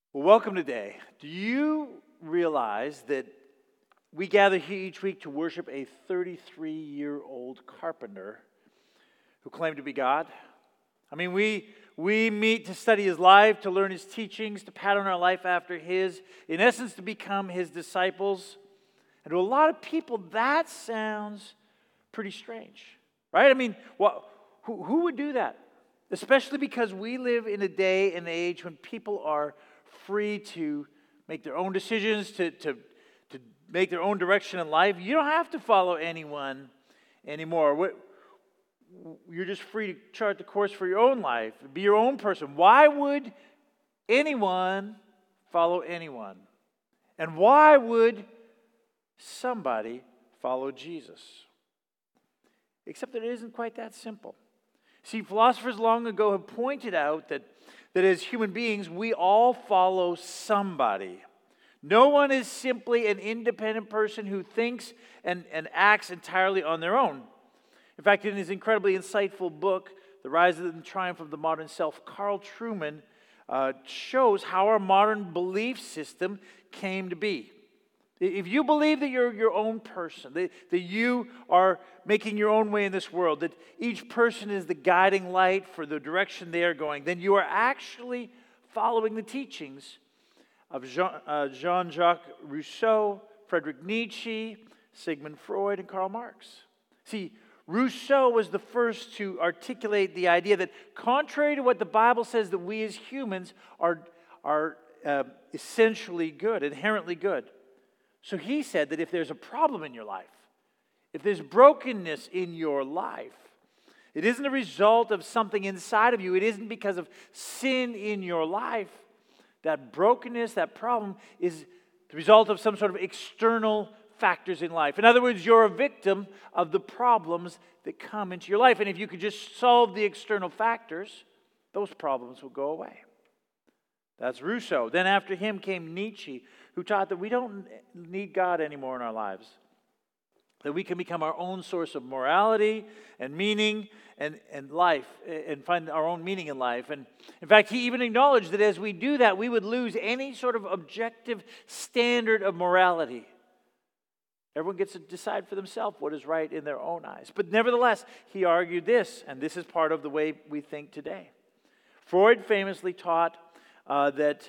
Well, welcome today. Do you realize that we gather here each week to worship a 33-year-old carpenter who claimed to be God? I mean, we meet to study his life, to learn his teachings, to pattern our life after his, in essence, to become his disciples. And to a lot of people, that sounds pretty strange, right? I mean, who would do that? Especially because we live in a day and age when people are free to make their own decisions, to make their own direction in life. You don't have to follow anyone anymore. You're just free to chart the course for your own life, be your own person. Why would anyone follow anyone? And why would somebody follow Jesus? Except that it isn't quite that simple. See, philosophers long ago have pointed out that as human beings, we all follow somebody. No one is simply an independent person who thinks and acts entirely on their own. In fact, in his incredibly insightful book, The Rise and Triumph of the Modern Self, Carl Trueman shows how our modern belief system came to be. If you believe that you're your own person, that you are making your own way in this world, that each person is the guiding light for the direction they are going, then you are actually following the teachings of Jean-Jacques Rousseau, Friedrich Nietzsche, Sigmund Freud, and Karl Marx. See, Rousseau was the first to articulate the idea that contrary to what the Bible says, that we as humans are essentially good, inherently good. So he said that if there's a problem in your life, if there's brokenness in your life, it isn't a result of something inside of you. It isn't because of sin in your life. That brokenness, that problem is the result of some sort of external factors in life. In other words, you're a victim of the problems that come into your life. And if you could just solve the external factors, those problems will go away. That's Rousseau. Then after him came Nietzsche, who taught that we don't need God anymore in our lives. That we can become our own source of morality and meaning and life, and find our own meaning in life. And in fact, he even acknowledged that as we do that, we would lose any sort of objective standard of morality. Everyone gets to decide for themselves what is right in their own eyes. But nevertheless, he argued this, and this is part of the way we think today. Freud famously taught that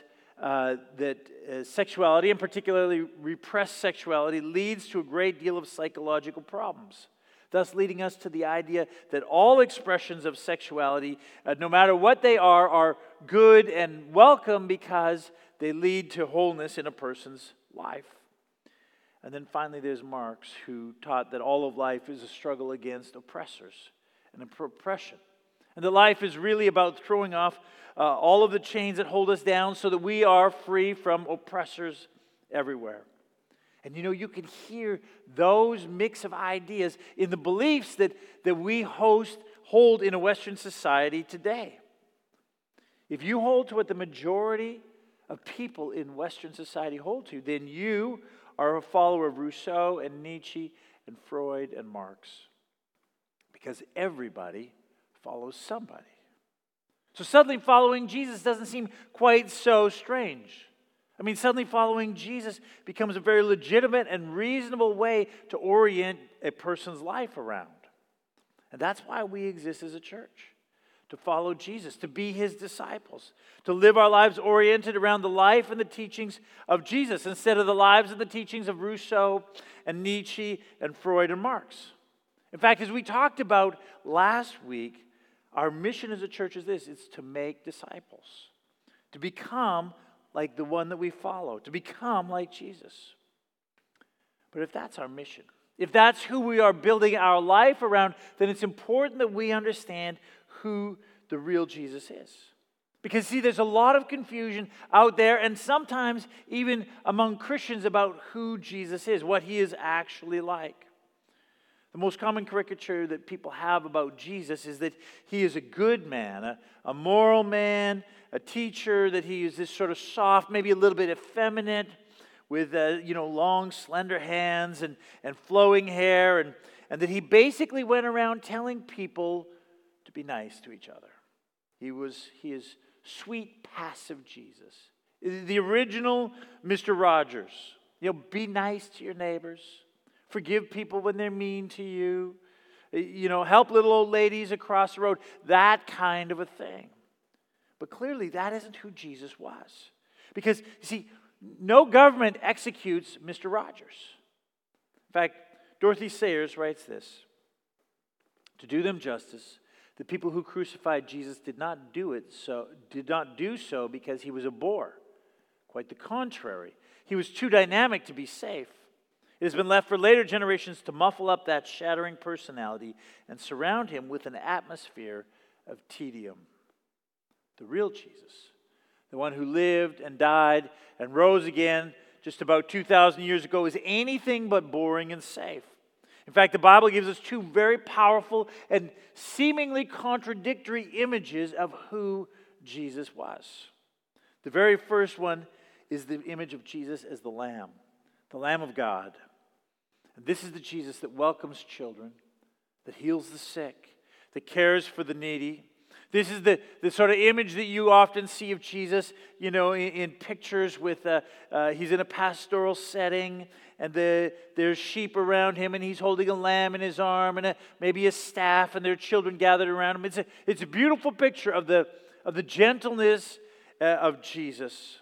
sexuality, and particularly repressed sexuality, leads to a great deal of psychological problems, thus leading us to the idea that all expressions of sexuality, no matter what they are good and welcome because they lead to wholeness in a person's life. And then finally there's Marx, who taught that all of life is a struggle against oppressors and oppression. And that life is really about throwing off all of the chains that hold us down so that we are free from oppressors everywhere. And you can hear those mix of ideas in the beliefs that we hold in a Western society today. If you hold to what the majority of people in Western society hold to, then you are a follower of Rousseau and Nietzsche and Freud and Marx. Because everybody follows somebody. So suddenly following Jesus doesn't seem quite so strange. I mean, suddenly following Jesus becomes a very legitimate and reasonable way to orient a person's life around. And that's why we exist as a church. To follow Jesus, to be his disciples, to live our lives oriented around the life and the teachings of Jesus instead of the lives and the teachings of Rousseau and Nietzsche and Freud and Marx. In fact, as we talked about last week, our mission as a church is this: it's to make disciples, to become like the one that we follow, to become like Jesus. But if that's our mission, if that's who we are building our life around, then it's important that we understand who the real Jesus is. Because see, there's a lot of confusion out there, and sometimes even among Christians, about who Jesus is, what he is actually like. The most common caricature that people have about Jesus is that he is a good man, a moral man, a teacher, that he is this sort of soft, maybe a little bit effeminate, with long, slender hands and flowing hair, and that he basically went around telling people to be nice to each other. He is sweet, passive Jesus The original Mr. Rogers. Be nice to your neighbors. Forgive people when they're mean to you. Help little old ladies across the road. That kind of a thing. But clearly that isn't who Jesus was. Because, you see, no government executes Mr. Rogers. In fact, Dorothy Sayers writes this: to do them justice, the people who crucified Jesus did not do so because he was a bore. Quite the contrary. He was too dynamic to be safe. It has been left for later generations to muffle up that shattering personality and surround him with an atmosphere of tedium. The real Jesus, the one who lived and died and rose again just about 2,000 years ago, is anything but boring and safe. In fact, the Bible gives us two very powerful and seemingly contradictory images of who Jesus was. The very first one is the image of Jesus as the Lamb of God. And this is the Jesus that welcomes children, that heals the sick, that cares for the needy. This is the sort of image that you often see of Jesus, in pictures with, he's in a pastoral setting, and there's sheep around him, and he's holding a lamb in his arm, and maybe a staff, and there are children gathered around him. It's a beautiful picture of the gentleness of Jesus.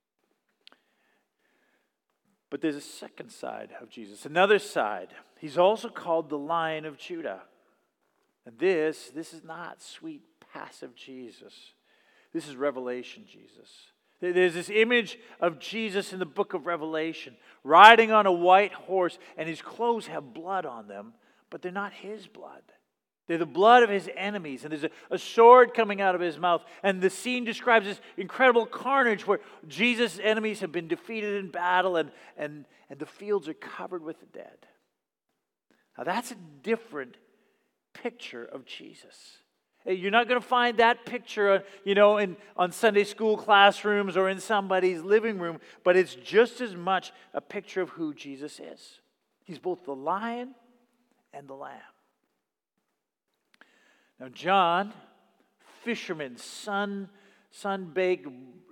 But there's a second side of Jesus, another side. He's also called the Lion of Judah. And this is not sweet, passive Jesus. This is Revelation Jesus. There's this image of Jesus in the book of Revelation, riding on a white horse, and his clothes have blood on them, but they're not his blood. They're the blood of his enemies, and there's a sword coming out of his mouth. And the scene describes this incredible carnage where Jesus' enemies have been defeated in battle, and the fields are covered with the dead. Now that's a different picture of Jesus. You're not going to find that picture, on Sunday school classrooms or in somebody's living room, but it's just as much a picture of who Jesus is. He's both the lion and the lamb. Now, John, fisherman, sun-baked,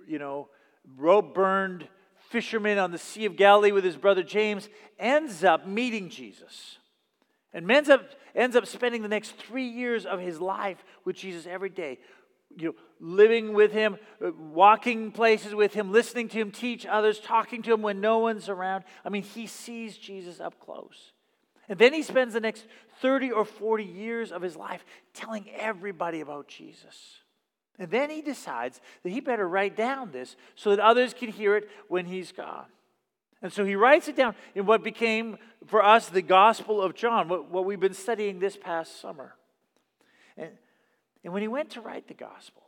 rope-burned fisherman on the Sea of Galilee with his brother James, ends up meeting Jesus. And ends up spending the next 3 years of his life with Jesus every day. Living with him, walking places with him, listening to him teach others, talking to him when no one's around. He sees Jesus up close. And then he spends the next 30 or 40 years of his life telling everybody about Jesus. And then he decides that he better write down this so that others can hear it when he's gone. And so he writes it down in what became, for us, the Gospel of John, what we've been studying this past summer. And when he went to write the Gospel,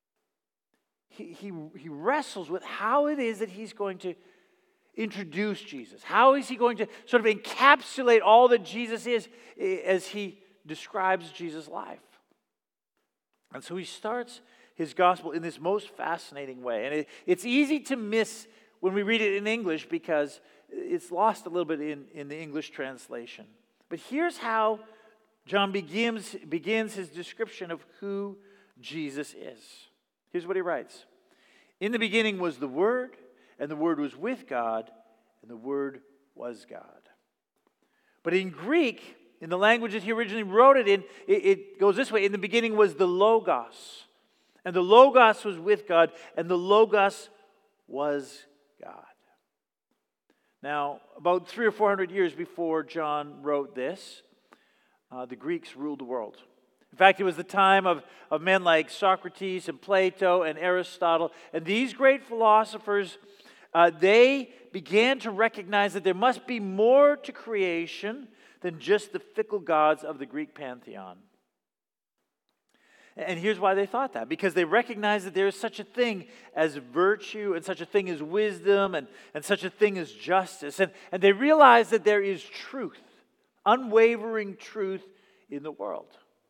he wrestles with how it is that he's going to introduce Jesus. How is he going to sort of encapsulate all that Jesus is as he describes Jesus' life? And so he starts his gospel in this most fascinating way. And it's easy to miss when we read it in English because it's lost a little bit in the English translation. But here's how John begins his description of who Jesus is. Here's what he writes. In the beginning was the Word, and the Word was with God, and the Word was God. But in Greek, in the language that he originally wrote it in, it goes this way. In the beginning was the Logos. And the Logos was with God, and the Logos was God. Now, about 300 or 400 years before John wrote this, the Greeks ruled the world. In fact, it was the time of men like Socrates and Plato and Aristotle. And these great philosophers, they began to recognize that there must be more to creation than just the fickle gods of the Greek pantheon. And here's why they thought that. Because they recognized that there is such a thing as virtue and such a thing as wisdom and such a thing as justice. And they realized that there is truth, unwavering truth in the world.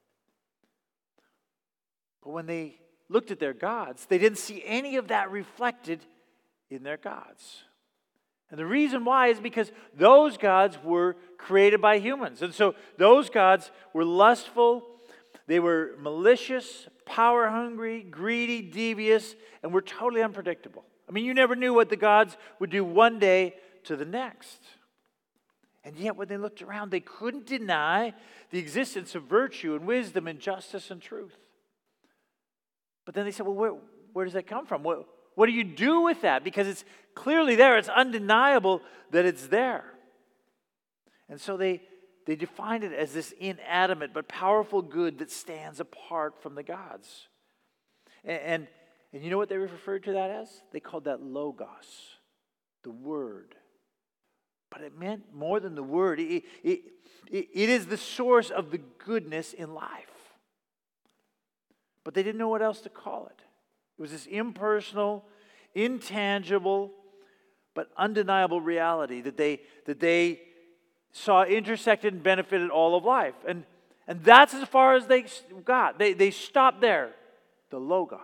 But when they looked at their gods, they didn't see any of that reflected in their gods. And the reason why is because those gods were created by humans. And so those gods were lustful, they were malicious, power-hungry, greedy, devious, and were totally unpredictable. I mean, you never knew what the gods would do one day to the next. And yet, when they looked around, they couldn't deny the existence of virtue and wisdom and justice and truth. But then they said, well, where does that come from? What do you do with that? Because it's clearly there. It's undeniable that it's there. And so they defined it as this inanimate but powerful good that stands apart from the gods. And you know what they referred to that as? They called that logos, the word. But it meant more than the word. It is the source of the goodness in life. But they didn't know what else to call it. It was this impersonal, intangible, but undeniable reality that they saw intersected and benefited all of life. And that's as far as they got. They stopped there. The logos.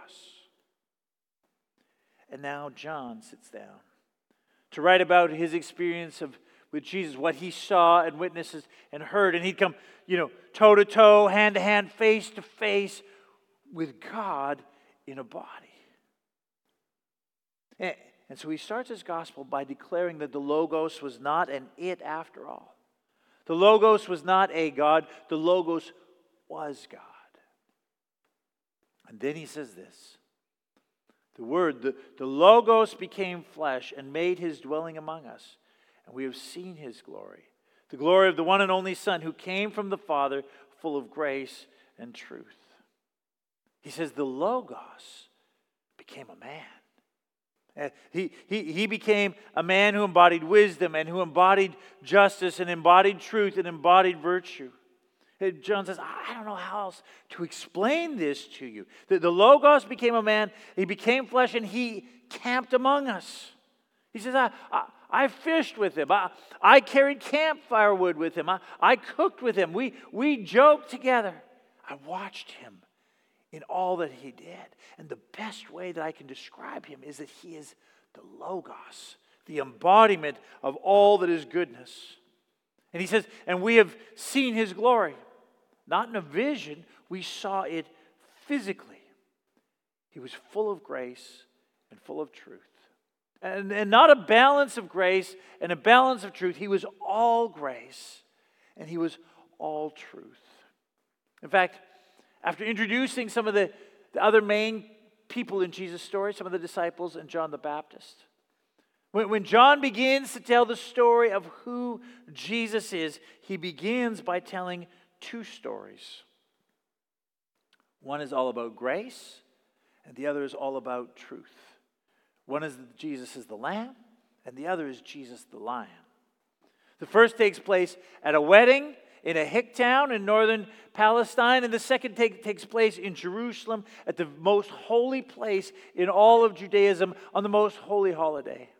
And now John sits down to write about his experience with Jesus, what he saw and witnesses and heard. And he'd come, toe to toe, hand to hand, face to face with God in a body. And so he starts his gospel by declaring that the Logos was not an it after all. The Logos was not a God. The Logos was God. And then he says this. The Word, the Logos became flesh and made his dwelling among us. And we have seen his glory. The glory of the one and only Son who came from the Father, full of grace and truth. He says the Logos became a man. He became a man who embodied wisdom and who embodied justice and embodied truth and embodied virtue. John says, I don't know how else to explain this to you. The Logos became a man, he became flesh, and he camped among us. He says, I fished with him. I carried campfire wood with him. I cooked with him. We joked together. I watched him in all that he did. And the best way that I can describe him is that he is the Logos, the embodiment of all that is goodness. And he says, and we have seen his glory. Not in a vision, we saw it physically. He was full of grace and full of truth. And not a balance of grace and a balance of truth. He was all grace and he was all truth. In fact, after introducing some of the other main people in Jesus' story, some of the disciples and John the Baptist, when John begins to tell the story of who Jesus is, he begins by telling two stories. One is all about grace, and the other is all about truth. One is Jesus is the Lamb, and the other is Jesus the Lion. The first takes place at a wedding in a hick town in northern Palestine, and the second takes place in Jerusalem at the most holy place in all of Judaism on the most holy holiday.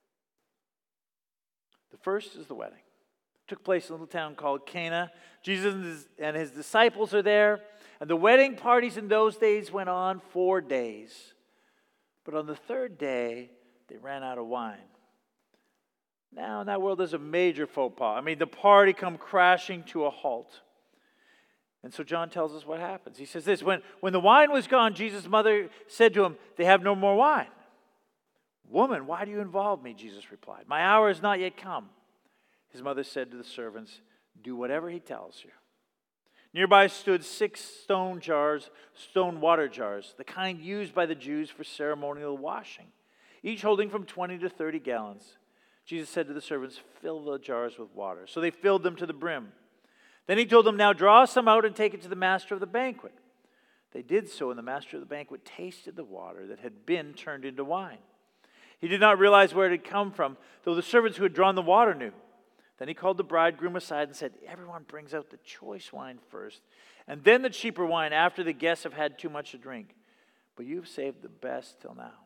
The first is the wedding. It took place in a little town called Cana. Jesus and his disciples are there, and the wedding parties in those days went on 4 days. But on the third day, they ran out of wine. Now, in that world, there's a major faux pas. I mean, the party come crashing to a halt. And so John tells us what happens. He says this, when the wine was gone, Jesus' mother said to him, they have no more wine. Woman, why do you involve me? Jesus replied. My hour has not yet come. His mother said to the servants, do whatever he tells you. Nearby stood 6 stone water jars, the kind used by the Jews for ceremonial washing, each holding from 20 to 30 gallons. Jesus said to the servants, fill the jars with water. So they filled them to the brim. Then he told them, now draw some out and take it to the master of the banquet. They did so, and the master of the banquet tasted the water that had been turned into wine. He did not realize where it had come from, though the servants who had drawn the water knew. Then he called the bridegroom aside and said, everyone brings out the choice wine first, and then the cheaper wine after the guests have had too much to drink. But you've saved the best till now.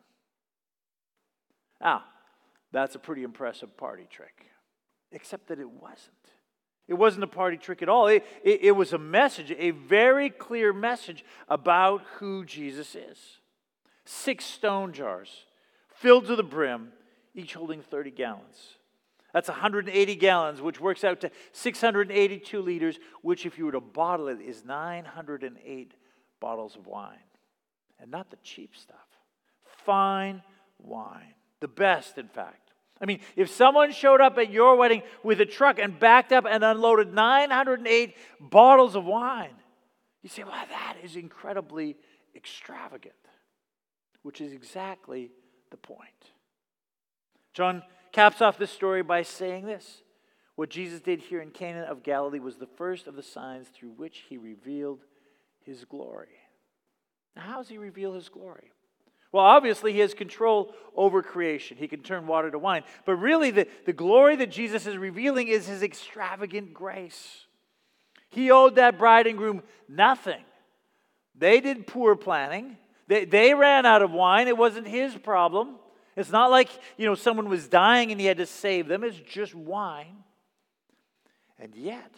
Now, that's a pretty impressive party trick, except that it wasn't. It wasn't a party trick at all. It was a message, a very clear message about who Jesus is. 6 stone jars, filled to the brim, each holding 30 gallons. That's 180 gallons, which works out to 682 liters, which if you were to bottle it is 908 bottles of wine. And not the cheap stuff. Fine wine. The best, in fact. I mean, if someone showed up at your wedding with a truck and backed up and unloaded 908 bottles of wine, you say, well, that is incredibly extravagant, which is exactly the point. John caps off this story by saying this: what Jesus did here in Cana of Galilee was the first of the signs through which he revealed his glory. Now, how does he reveal his glory? Well, obviously, he has control over creation. He can turn water to wine. But really, the glory that Jesus is revealing is his extravagant grace. He owed that bride and groom nothing. They did poor planning. They ran out of wine. It wasn't his problem. It's not like, someone was dying and he had to save them. It's just wine. And yet,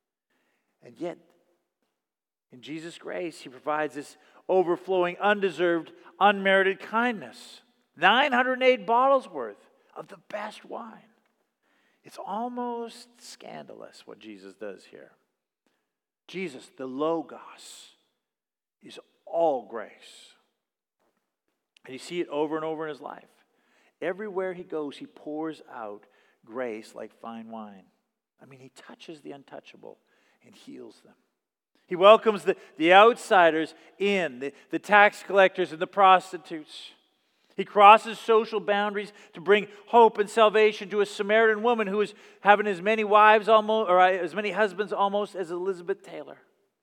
in Jesus' grace, he provides this overflowing, undeserved, unmerited kindness. 908 bottles worth of the best wine. It's almost scandalous what Jesus does here. Jesus, the Logos, is all grace. And you see it over and over in his life. Everywhere he goes, he pours out grace like fine wine. I mean, he touches the untouchable and heals them. He welcomes the outsiders in, the tax collectors and the prostitutes. He crosses social boundaries to bring hope and salvation to a Samaritan woman who is having as many wives almost, or as many husbands almost as Elizabeth Taylor.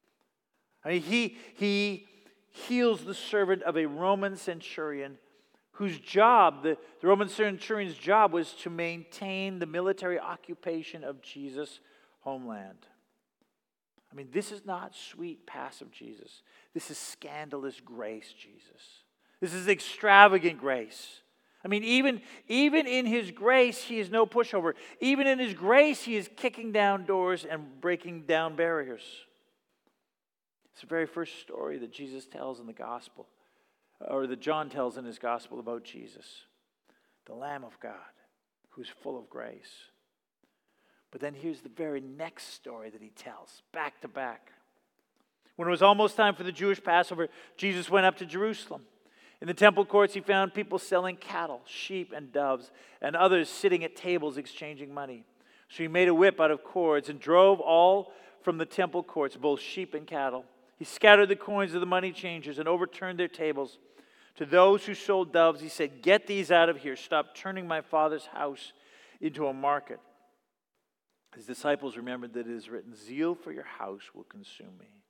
I mean, he heals the servant of a Roman centurion whose job, the Roman centurion's job, was to maintain the military occupation of Jesus' homeland. I mean, this is not sweet, passive Jesus. This is scandalous grace, Jesus. This is extravagant grace. I mean, even in his grace, he is no pushover. Even in his grace, he is kicking down doors and breaking down barriers. It's the very first story that Jesus tells in the gospel, or that John tells in his gospel about Jesus, the Lamb of God, who's full of grace. But then here's the very next story that he tells, back to back. When it was almost time for the Jewish Passover, Jesus went up to Jerusalem. In the temple courts, he found people selling cattle, sheep, and doves, and others sitting at tables exchanging money. So he made a whip out of cords and drove all from the temple courts, both sheep and cattle. He scattered the coins of the money changers and overturned their tables. To those who sold doves, he said, "Get these out of here. Stop turning my Father's house into a market." His disciples remembered that it is written, "Zeal for your house will consume me."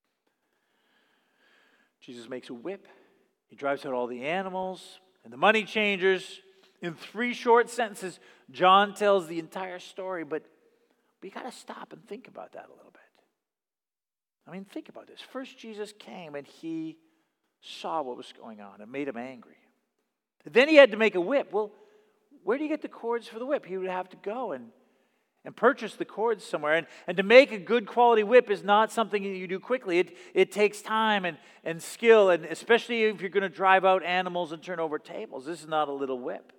Jesus makes a whip. He drives out all the animals and the money changers. In 3 short sentences, John tells the entire story, but we got to stop and think about that a little bit. I mean, think about this. First, Jesus came and he saw what was going on. It made him angry. Then he had to make a whip. Well, where do you get the cords for the whip? He would have to go and purchase the cords somewhere. And to make a good quality whip is not something that you do quickly. It takes time and skill, and especially if you're going to drive out animals and turn over tables. This is not a little whip.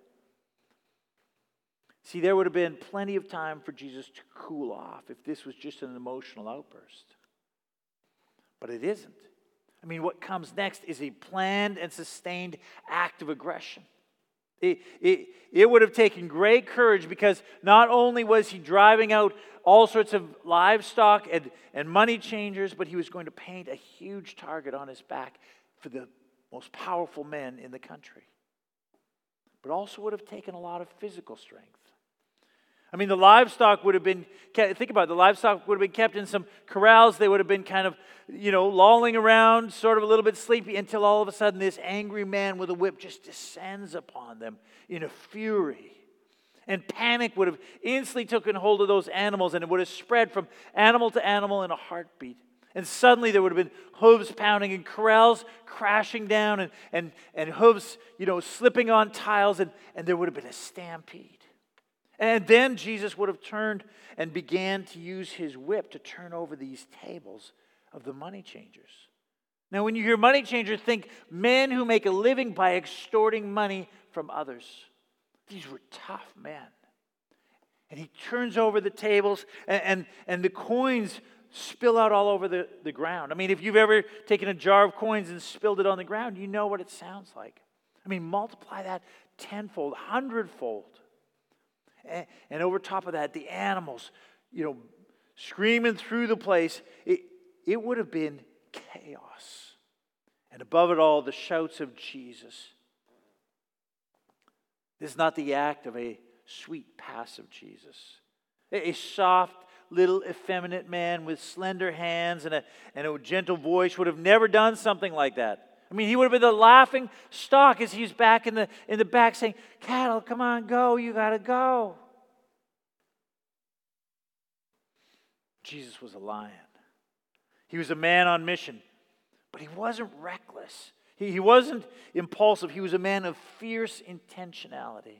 See, there would have been plenty of time for Jesus to cool off if this was just an emotional outburst. But it isn't. I mean, what comes next is a planned and sustained act of aggression. It would have taken great courage, because not only was he driving out all sorts of livestock and money changers, but he was going to paint a huge target on his back for the most powerful men in the country. But also would have taken a lot of physical strength. I mean, the livestock would have been, think about it, the livestock would have been kept in some corrals. They would have been kind of, lolling around, sort of a little bit sleepy, until all of a sudden this angry man with a whip just descends upon them in a fury. And panic would have instantly taken hold of those animals, and it would have spread from animal to animal in a heartbeat. And suddenly there would have been hooves pounding and corrals crashing down and hooves, slipping on tiles, and there would have been a stampede. And then Jesus would have turned and began to use his whip to turn over these tables of the money changers. Now, when you hear money changer, think men who make a living by extorting money from others. These were tough men. And he turns over the tables, and the coins spill out all over the ground. I mean, if you've ever taken a jar of coins and spilled it on the ground, you know what it sounds like. I mean, multiply that tenfold, hundredfold. And over top of that, the animals, screaming through the place. It would have been chaos. And above it all, the shouts of Jesus. This is not the act of a sweet, passive Jesus. A soft, little, effeminate man with slender hands and a gentle voice would have never done something like that. I mean, he would have been the laughing stock as he's back in the back saying, "Cattle, come on, go, you got to go." Jesus was a lion. He was a man on mission, but he wasn't reckless. He wasn't impulsive. He was a man of fierce intentionality.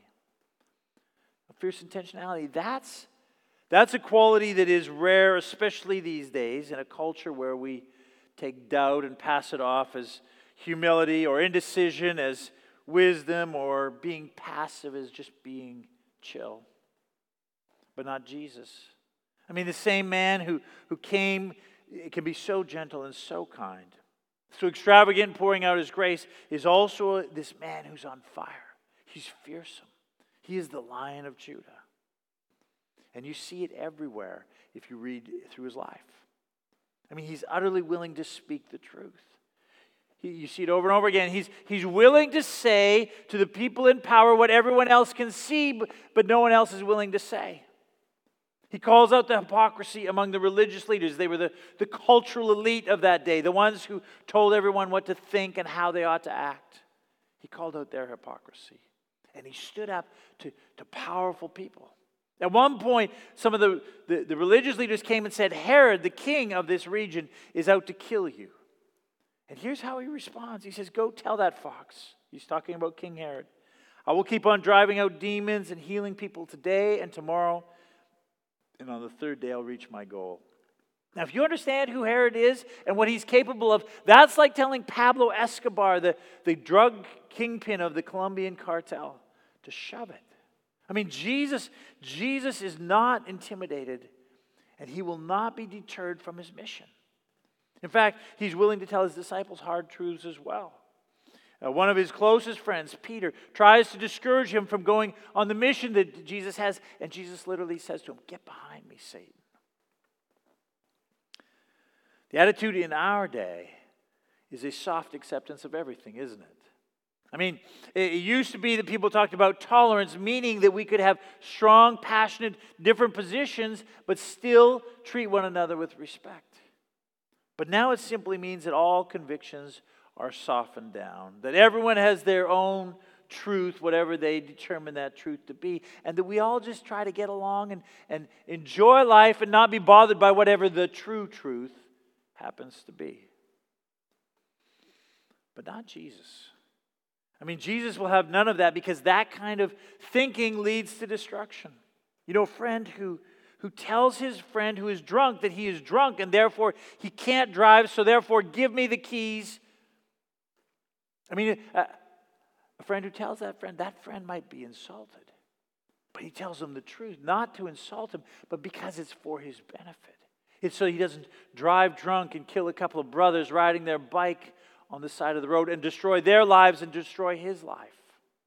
A fierce intentionality, that's a quality that is rare, especially these days, in a culture where we take doubt and pass it off as humility, or indecision as wisdom, or being passive as just being chill. But not Jesus. I mean, the same man who came can be so gentle and so kind, so extravagant in pouring out his grace, is also this man who's on fire. He's fearsome. He is the Lion of Judah. And you see it everywhere if you read through his life. I mean, he's utterly willing to speak the truth. You see it over and over again. He's willing to say to the people in power what everyone else can see, but no one else is willing to say. He calls out the hypocrisy among the religious leaders. They were the cultural elite of that day, the ones who told everyone what to think and how they ought to act. He called out their hypocrisy. And he stood up to powerful people. At one point, some of the religious leaders came and said, "Herod, the king of this region, is out to kill you." And here's how he responds. He says, "Go tell that fox." He's talking about King Herod. "I will keep on driving out demons and healing people today and tomorrow. And on the third day, I'll reach my goal." Now, if you understand who Herod is and what he's capable of, that's like telling Pablo Escobar, the drug kingpin of the Colombian cartel, to shove it. I mean, Jesus is not intimidated, and he will not be deterred from his mission. In fact, he's willing to tell his disciples hard truths as well. One of his closest friends, Peter, tries to discourage him from going on the mission that Jesus has, and Jesus literally says to him, "Get behind me, Satan." The attitude in our day is a soft acceptance of everything, isn't it? I mean, it used to be that people talked about tolerance, meaning that we could have strong, passionate, different positions, but still treat one another with respect. But now it simply means that all convictions are softened down, that everyone has their own truth, whatever they determine that truth to be, and that we all just try to get along and enjoy life and not be bothered by whatever the true truth happens to be. But not Jesus. I mean, Jesus will have none of that, because that kind of thinking leads to destruction. You know, a friend who tells his friend who is drunk that he is drunk and therefore he can't drive, so therefore give me the keys. I mean, a friend who tells that friend might be insulted. But he tells him the truth, not to insult him, but because it's for his benefit. It's so he doesn't drive drunk and kill a couple of brothers riding their bike on the side of the road and destroy their lives and destroy his life.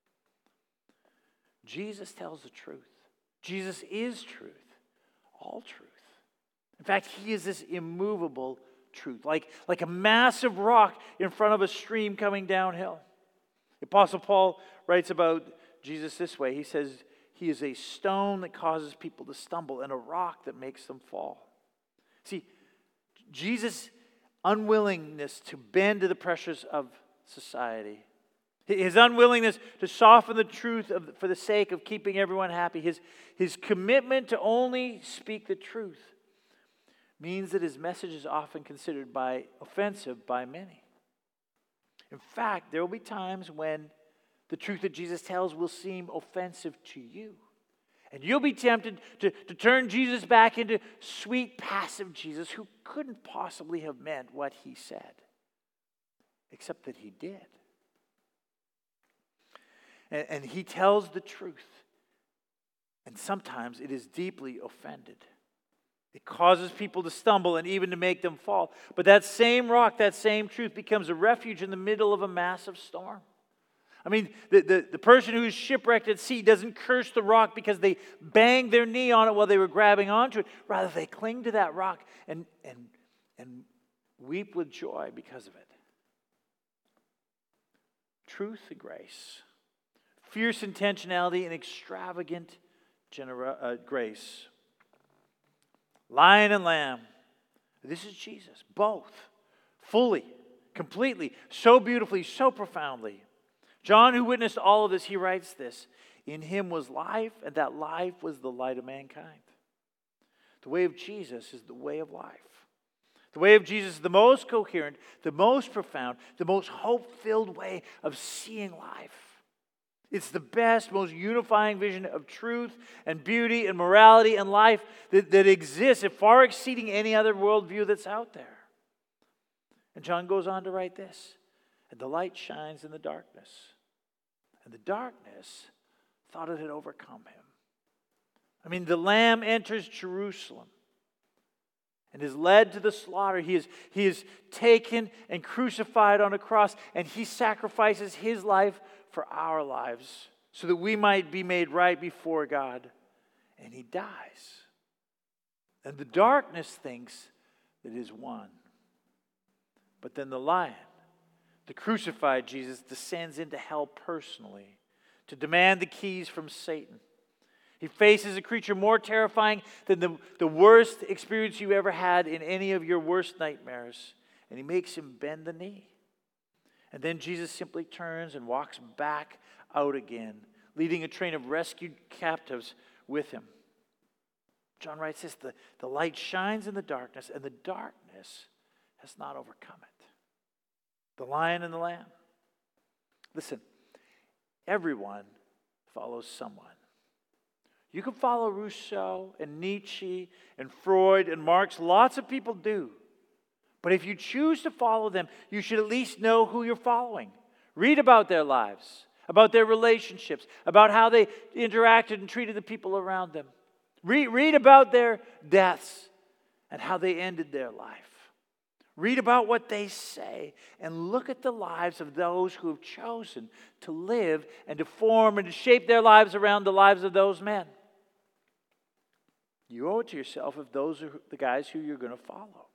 Jesus tells the truth. Jesus is truth. All truth. In fact, he is this immovable truth, like a massive rock in front of a stream coming downhill. The Apostle Paul writes about Jesus this way. He says, he is a stone that causes people to stumble and a rock that makes them fall. See, Jesus' unwillingness to bend to the pressures of society, his unwillingness to soften the truth for the sake of keeping everyone happy, his commitment to only speak the truth, means that his message is often considered offensive by many. In fact, there will be times when the truth that Jesus tells will seem offensive to you. And you'll be tempted to turn Jesus back into sweet, passive Jesus, who couldn't possibly have meant what he said, except that he did. And he tells the truth. And sometimes it is deeply offended. It causes people to stumble and even to make them fall. But that same rock, that same truth becomes a refuge in the middle of a massive storm. I mean, the person who's shipwrecked at sea doesn't curse the rock because they banged their knee on it while they were grabbing onto it. Rather, they cling to that rock and weep with joy because of it. Truth and grace. Fierce intentionality and extravagant grace. Lion and lamb. This is Jesus. Both. Fully. Completely. So beautifully. So profoundly. John, who witnessed all of this, he writes this. In him was life, and that life was the light of mankind. The way of Jesus is the way of life. The way of Jesus is the most coherent, the most profound, the most hope-filled way of seeing life. It's the best, most unifying vision of truth and beauty and morality and life that exists, far exceeding any other worldview that's out there. And John goes on to write this. And the light shines in the darkness. And the darkness thought it had overcome him. I mean, the Lamb enters Jerusalem and is led to the slaughter. He is taken and crucified on a cross, and he sacrifices his life for our lives so that we might be made right before God. And he dies. And the darkness thinks that it is won. But then the Lion, the crucified Jesus, descends into hell personally to demand the keys from Satan. He faces a creature more terrifying than the worst experience you ever had in any of your worst nightmares. And he makes him bend the knee. And then Jesus simply turns and walks back out again, leading a train of rescued captives with him. John writes this, the light shines in the darkness, and the darkness has not overcome it. The Lion and the Lamb. Listen, everyone follows someone. You can follow Rousseau and Nietzsche and Freud and Marx. Lots of people do. But if you choose to follow them, you should at least know who you're following. Read about their lives, about their relationships, about how they interacted and treated the people around them. Read about their deaths and how they ended their life. Read about what they say and look at the lives of those who have chosen to live and to form and to shape their lives around the lives of those men. You owe it to yourself if those are the guys who you're going to follow.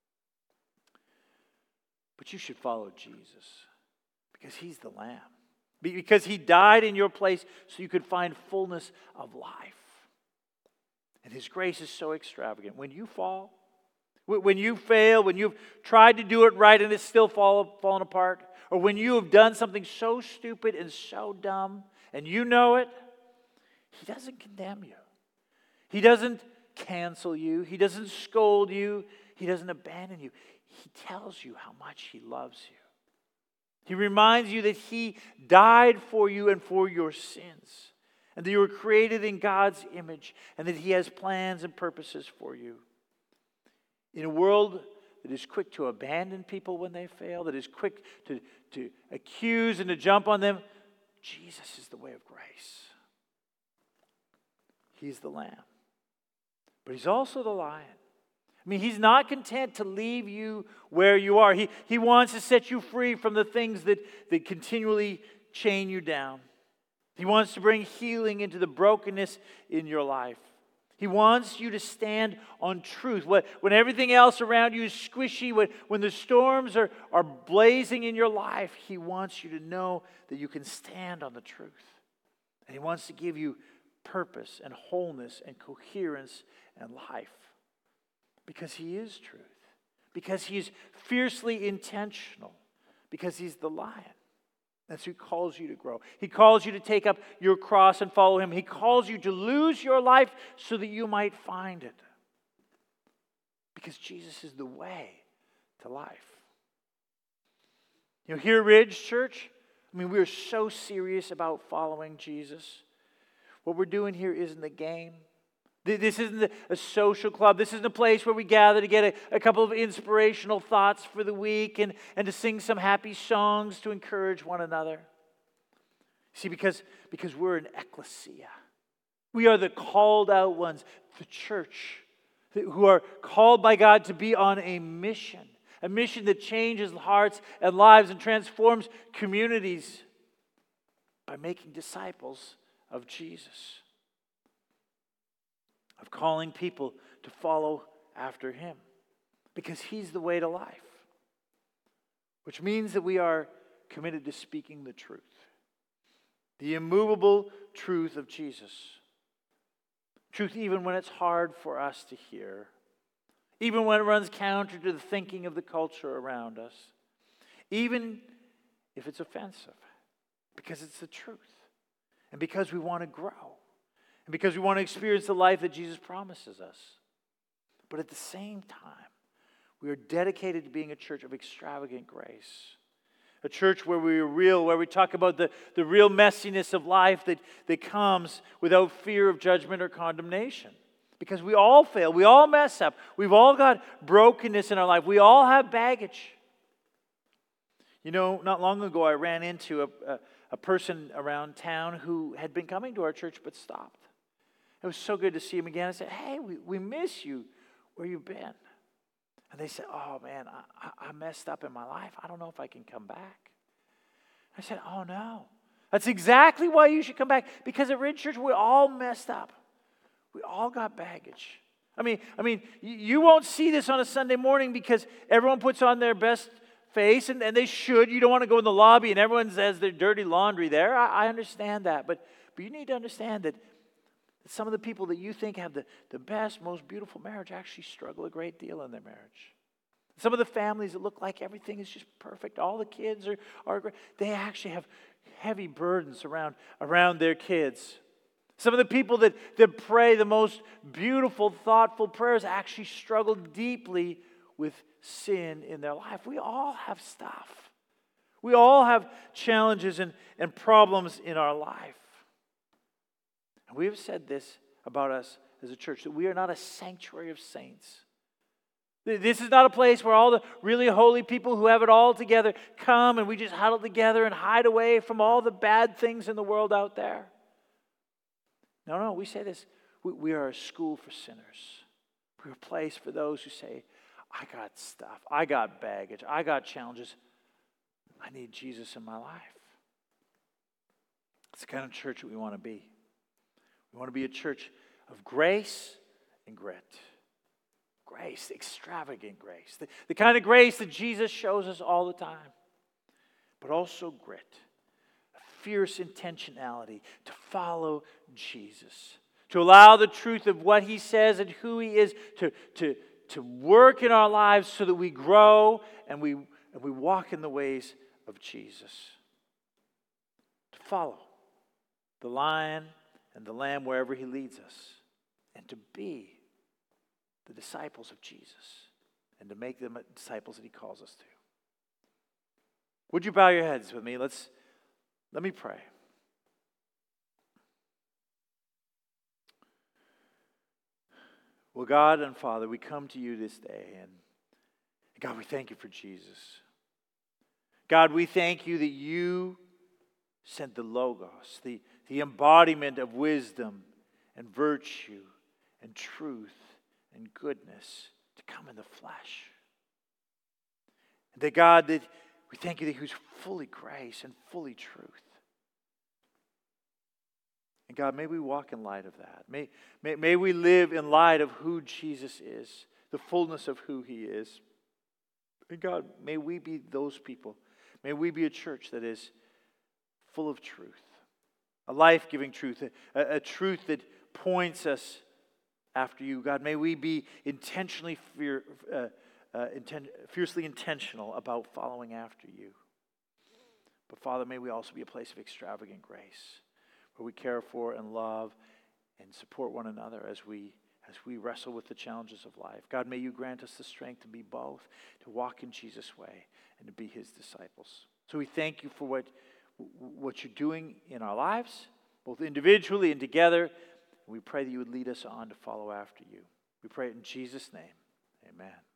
But you should follow Jesus because he's the Lamb. Because he died in your place so you could find fullness of life. And his grace is so extravagant. When you fall, when you fail, when you've tried to do it right and it's still fallen apart, or when you have done something so stupid and so dumb and you know it, he doesn't condemn you. He doesn't cancel you. He doesn't scold you. He doesn't abandon you. He tells you how much he loves you. He reminds you that he died for you and for your sins, and that you were created in God's image, and that he has plans and purposes for you. In a world that is quick to abandon people when they fail, that is quick to accuse and to jump on them, Jesus is the way of grace. He's the Lamb. But he's also the Lion. I mean, he's not content to leave you where you are. He wants to set you free from the things that continually chain you down. He wants to bring healing into the brokenness in your life. He wants you to stand on truth. When everything else around you is squishy, when the storms are blazing in your life, he wants you to know that you can stand on the truth. And he wants to give you purpose and wholeness and coherence and life. Because he is truth. Because he is fiercely intentional. Because he's the Lion. That's who calls you to grow. He calls you to take up your cross and follow him. He calls you to lose your life so that you might find it. Because Jesus is the way to life. You know, here at Ridge Church, I mean, we're so serious about following Jesus. What we're doing here isn't a game. This isn't a social club. This isn't a place where we gather to get a couple of inspirational thoughts for the week and to sing some happy songs to encourage one another. See, because we're an ecclesia. We are the called out ones, the church, who are called by God to be on a mission that changes hearts and lives and transforms communities. by making disciples of Jesus, of calling people to follow after him, because he's the way to life, which means that we are committed to speaking the truth, the immovable truth of Jesus. Truth even when it's hard for us to hear, even when it runs counter to the thinking of the culture around us, even if it's offensive, because it's the truth, and because we want to grow, and because we want to experience the life that Jesus promises us. But at the same time, we are dedicated to being a church of extravagant grace. A church where we are real, where we talk about the real messiness of life that comes without fear of judgment or condemnation. Because we all fail. We all mess up. We've all got brokenness in our life. We all have baggage. You know, not long ago I ran into a person around town who had been coming to our church but stopped. It was so good to see him again. I said, hey, we miss you. Where you been? And they said, oh man, I messed up in my life. I don't know if I can come back. I said, oh no. That's exactly why you should come back. Because at Ridge Church, we're all messed up. We all got baggage. I mean, you won't see this on a Sunday morning because everyone puts on their best face, and they should. You don't want to go in the lobby and everyone says their dirty laundry there. I understand that. But you need to understand that some of the people that you think have the best, most beautiful marriage actually struggle a great deal in their marriage. Some of the families that look like everything is just perfect, all the kids are great, they actually have heavy burdens around their kids. Some of the people that pray the most beautiful, thoughtful prayers actually struggle deeply with sin in their life. We all have stuff. We all have challenges and problems in our life. And we have said this about us as a church, that we are not a sanctuary of saints. This is not a place where all the really holy people who have it all together come and we just huddle together and hide away from all the bad things in the world out there. No, we say this. We are a school for sinners. We're a place for those who say, I got stuff. I got baggage. I got challenges. I need Jesus in my life. It's the kind of church that we want to be. We want to be a church of grace and grit. Grace, extravagant grace. The kind of grace that Jesus shows us all the time. But also grit. A fierce intentionality to follow Jesus. To allow the truth of what he says and who he is to work in our lives so that we grow and we walk in the ways of Jesus. To follow the Lion and the Lamb wherever he leads us. And to be the disciples of Jesus. And to make them disciples that he calls us to. Would you bow your heads with me? Let me pray. Well, God and Father, we come to you this day, and God, we thank you for Jesus. God, we thank you that you sent the Logos, the embodiment of wisdom and virtue and truth and goodness to come in the flesh. And that God, that we thank you that he was fully grace and fully truth. And God, may we walk in light of that. May we live in light of who Jesus is, the fullness of who he is. And God, may we be those people. May we be a church that is full of truth, a life-giving truth, a truth that points us after you. God, may we be fiercely intentional about following after you. But Father, may we also be a place of extravagant grace, where we care for and love and support one another as we wrestle with the challenges of life. God, may you grant us the strength to be both, to walk in Jesus' way and to be his disciples. So we thank you for what you're doing in our lives, both individually and together. And we pray that you would lead us on to follow after you. We pray it in Jesus' name. Amen.